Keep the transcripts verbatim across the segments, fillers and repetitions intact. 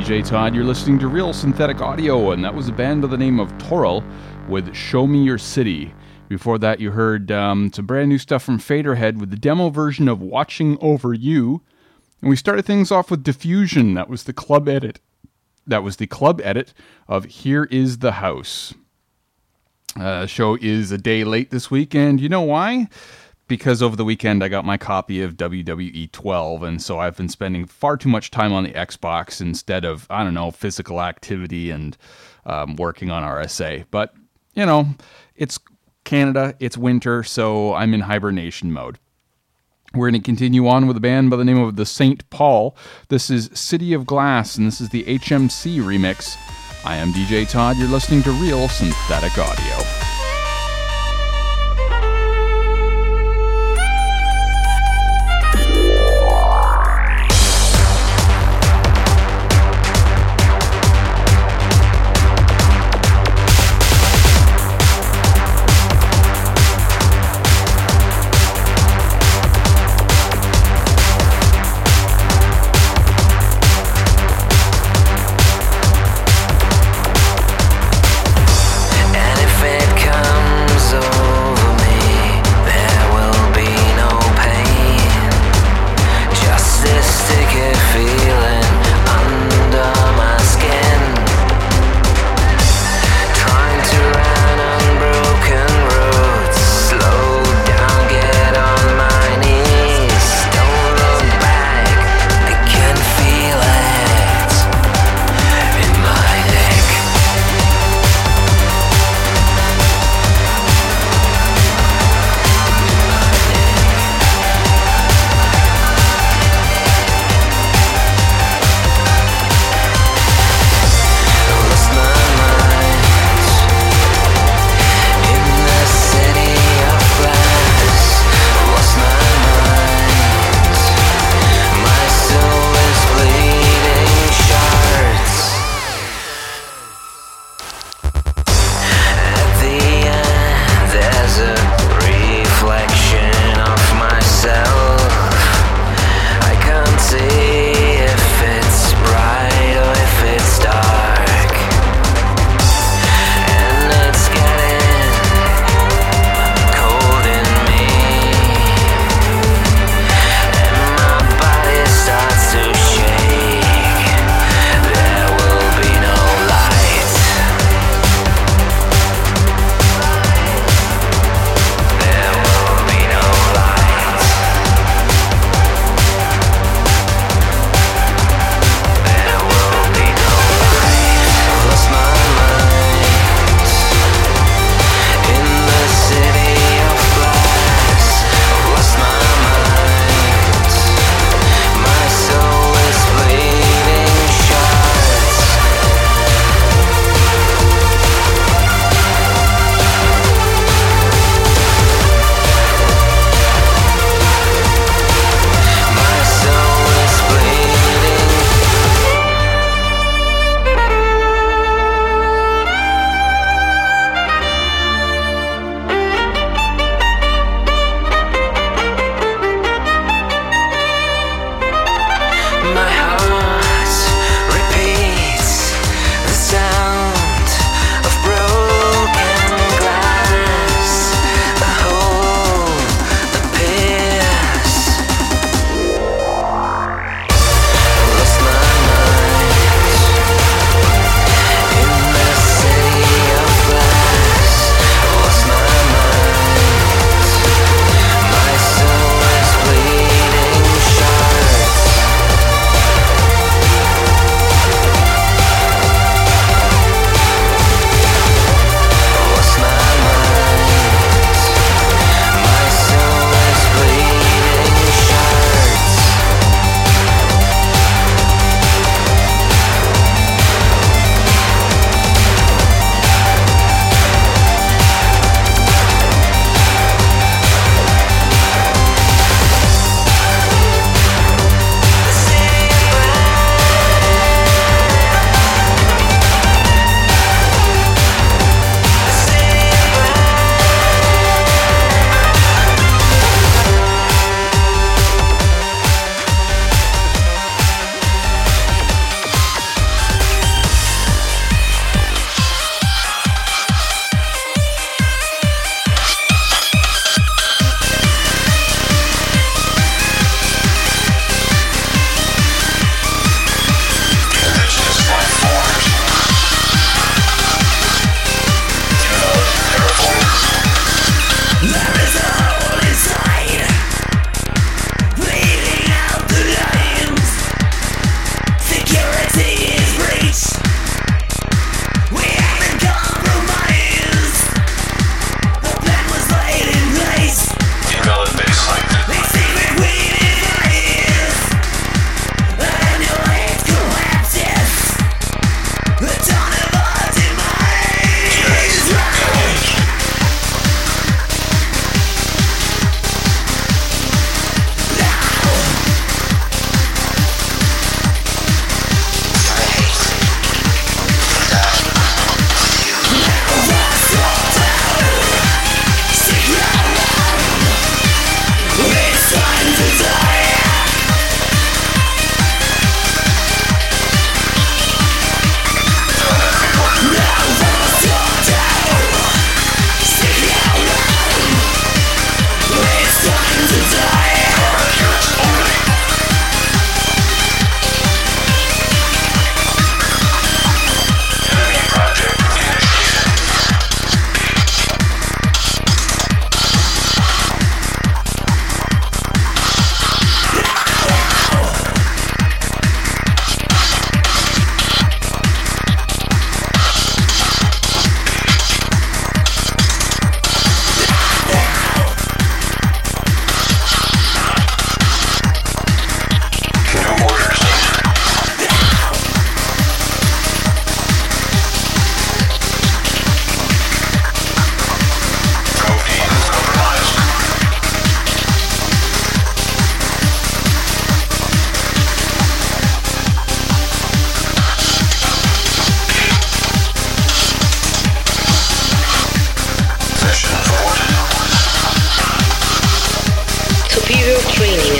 J Todd. You're listening to Real Synthetic Audio, and that was a band by the name of Toral with Show Me Your City. Before that, you heard um, some brand new stuff from Faderhead with the demo version of Watching Over You. And we started things off with Diffusion. That was the club edit. That was the club edit of Here Is the House. Uh, show is a day late this week, and you know why? Because over the weekend I got my copy of W W E twelve, and so I've been spending far too much time on the Xbox instead of, I don't know, physical activity and um, working on R S A. But, you know, it's Canada, it's winter, so I'm in hibernation mode. We're going to continue on with a band by the name of the Saint Paul. This is City of Glass, and this is the H M C remix. I am D J Todd. You're listening to Real Synthetic Audio. Anything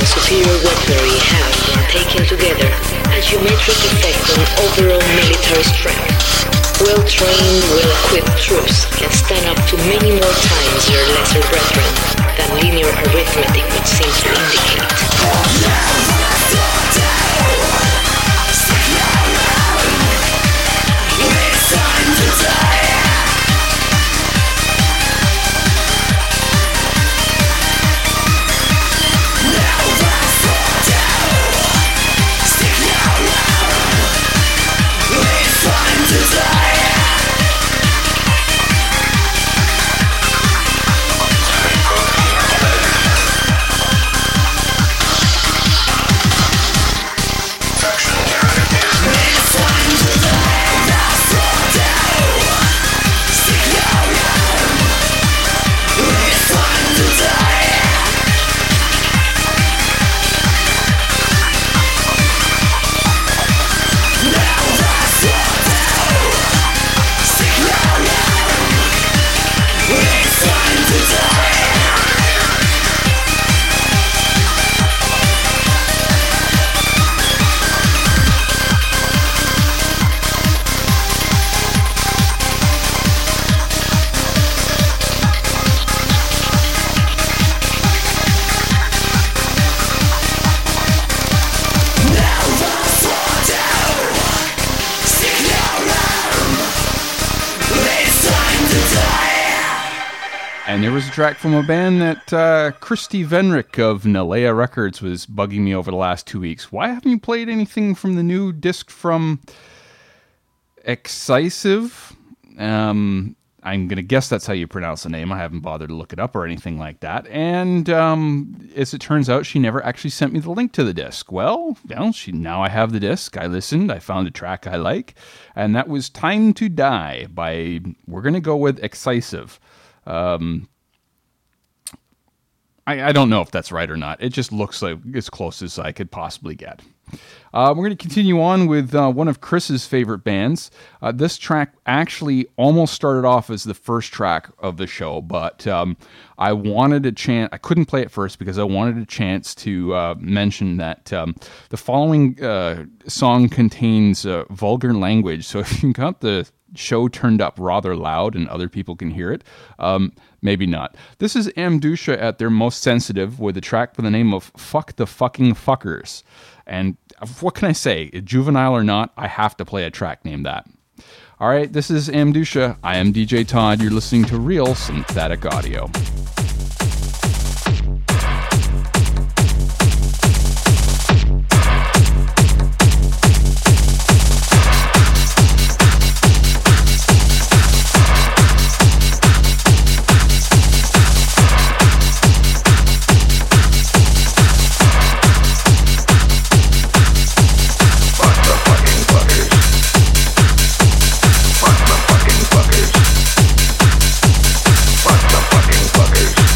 superior weaponry have been taken together, a geometric effect on overall military strength. Well-trained, well-equipped troops can stand up to many more times their lesser brethren than linear arithmetic would seem to indicate. It's time to die. And there was a track from a band that uh, Christy Venrick of Nalea Records was bugging me over the last two weeks. Why haven't you played anything from the new disc from Excisive? Um, I'm going to guess that's how you pronounce the name. I haven't bothered to look it up or anything like that. And um, as it turns out, she never actually sent me the link to the disc. Well, well she, now I have the disc. I listened. I found a track I like. And that was Time to Die by, we're going to go with Excisive. Um, I, I don't know if that's right or not. It just looks like as close as I could possibly get. Uh, we're going to continue on with uh, one of Chris's favorite bands. Uh, this track actually almost started off as the first track of the show, but um, I wanted a chance. I couldn't play it first because I wanted a chance to uh, mention that um, the following uh, song contains uh, vulgar language. So if you got the show turned up rather loud and other people can hear it, um, maybe not. This is Amdusha at their most sensitive with a track by the name of Fuck the Fucking Fuckers. And what can I say? Juvenile or not, I have to play a track named that. All right, this is Amdusha. I am D J Todd. You're listening to Real Synthetic Audio. Fuckers.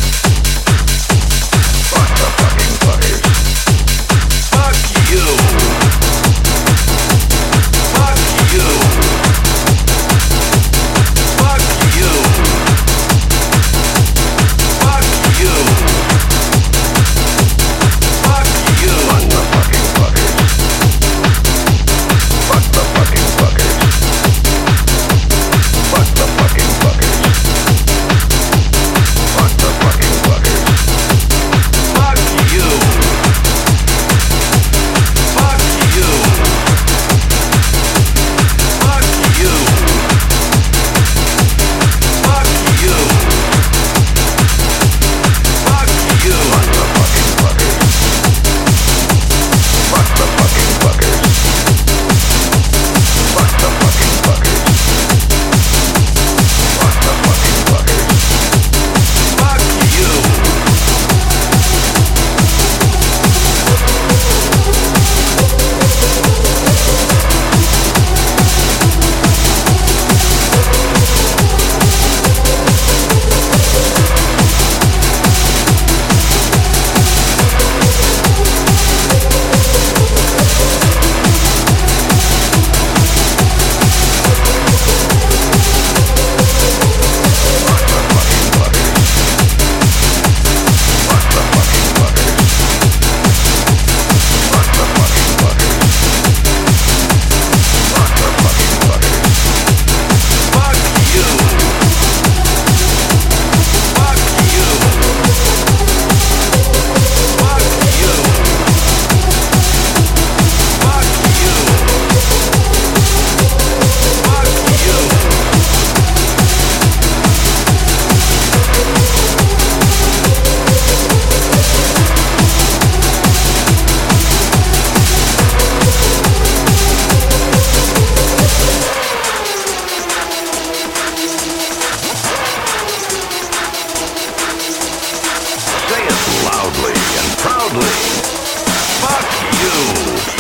loudly and proudly. Fuck you!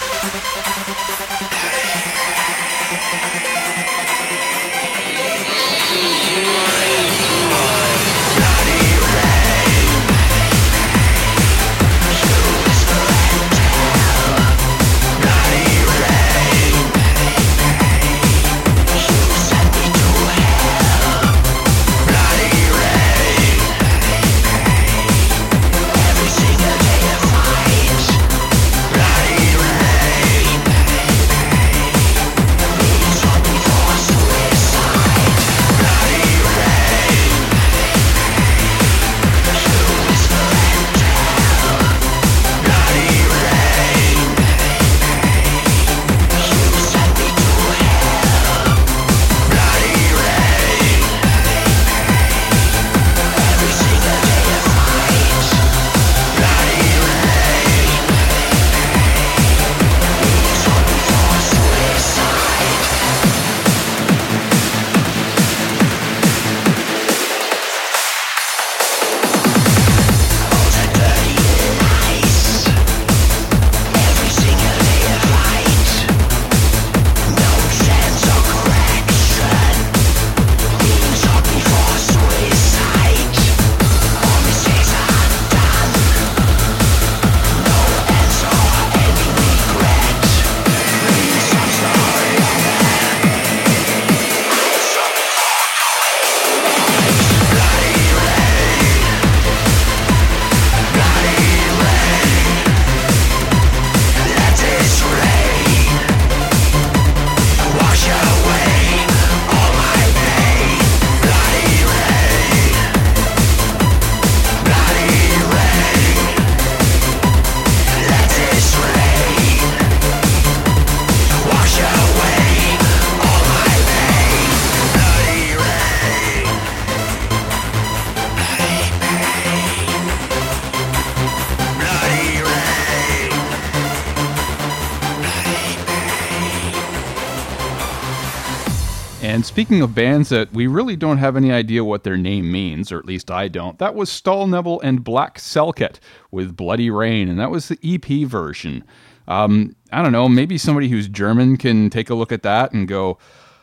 And speaking of bands that we really don't have any idea what their name means, or at least I don't, that was Stahlnebel and Black Selket with Bloody Rain, and that was the E P version. Um, I don't know, maybe somebody who's German can take a look at that and go,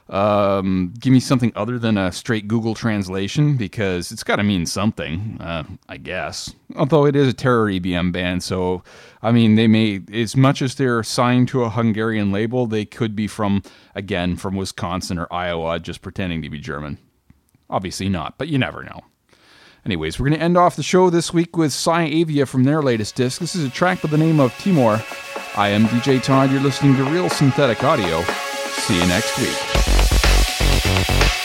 um, give me something other than a straight Google translation, because it's got to mean something, uh, I guess. Although it is a terror E B M band, so, I mean, they may, as much as they're signed to a Hungarian label, they could be from, again, from Wisconsin or Iowa, just pretending to be German. Obviously not, but you never know. Anyways, we're going to end off the show this week with Psyavia from their latest disc. This is a track by the name of Timor. I am D J Todd. You're listening to Real Synthetic Audio. See you next week.